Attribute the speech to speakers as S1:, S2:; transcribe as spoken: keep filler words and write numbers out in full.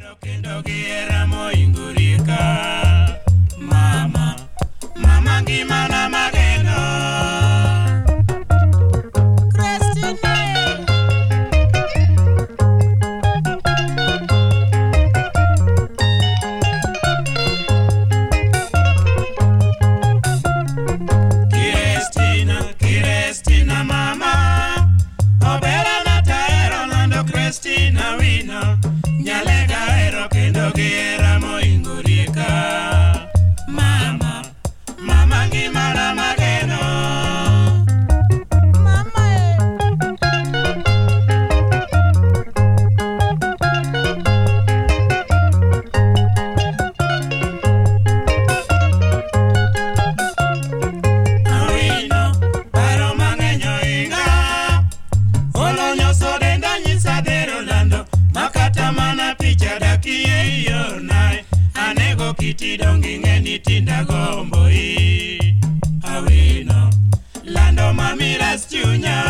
S1: Kendo gihera moingurika Mama, mama ngimana mageno Christine Christina, Christina mama Obera na taero lando Christina wino Nyalega ero kendo gihera moingurika Mama, mama ngimana mageno Mama Awino, paro mang'enyo inga Olo nyoso denda nyisa dero lando Makata mana picha dakie iyo nae Anego kiti dongi ngeni tinda gombo i Awino Lando mamiras chunya